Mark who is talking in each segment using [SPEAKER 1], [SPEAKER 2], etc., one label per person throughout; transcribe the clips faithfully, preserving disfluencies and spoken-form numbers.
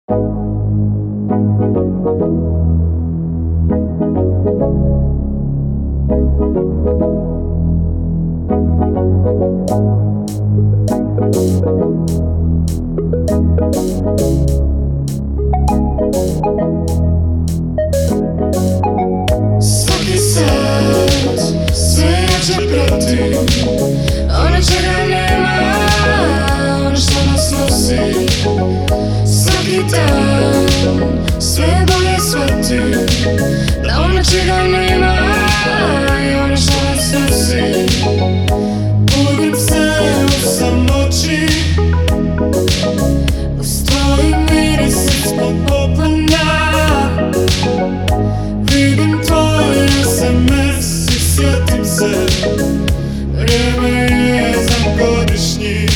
[SPEAKER 1] Svaki sat sve jače pratim ono čega nema, ono što nas nosi. Svaki dan sve bolje shvatim da ono čega nema i ono što nas nosi. Budim se u samoći uz tvoj miris ispod poplana. Vidim tvoj es em es i sjetim se, vrijeme je za godišnji.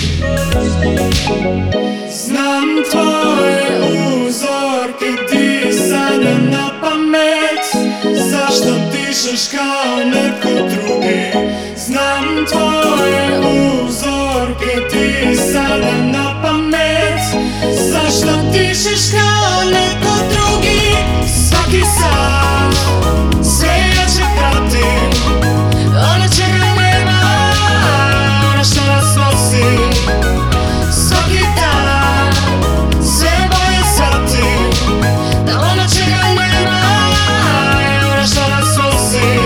[SPEAKER 1] Znam tvoje uzorke disanja na pamet, zašto dišeš kao neko drugi. Znam tvoje uzorke disanja na pamet, zašto dišeš kao neko drugi. Svaki san sve jače pratim ono čega nema, ono što nas nosi. Svaki dan sve bolje shvatim da ono čega nema je ono što nas nosi.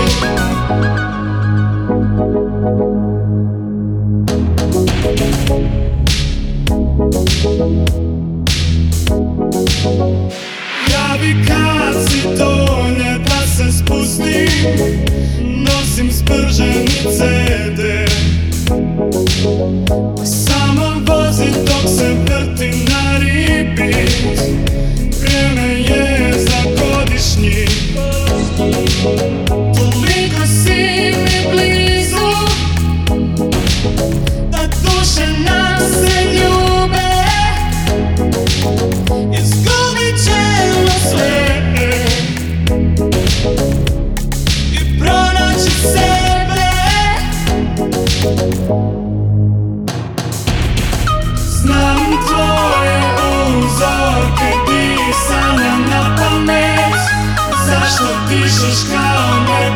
[SPEAKER 1] Ja bi kad si dolje da se spustim, nosim sprženi ce de. Samo vozi dok se vrti na repeat, vrijeme je za godišnji. Toliko si mi blizu da duše nam se ljube. Izgubit ćemo sve i pronaći sebe. Znam tvoje uzorke disanja na pamet, zašto dišeš kao neko